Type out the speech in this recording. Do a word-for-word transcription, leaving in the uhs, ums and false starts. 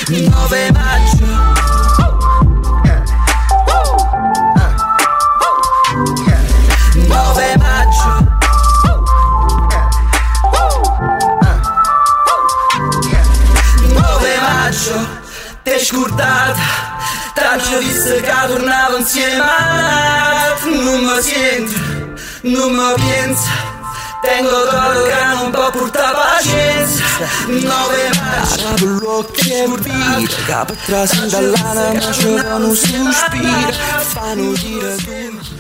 nove maggio. nove maggio. nove maggio, t'hai scordata, t'hanno visto che tornavo insieme, non mi sento, non mi pensa, tengo d'oro che non può portare pazienza. nove maggio, apro l'occhio e viro, capo atrás dall'anima, ma c'è un sospiro, fanno dire tu.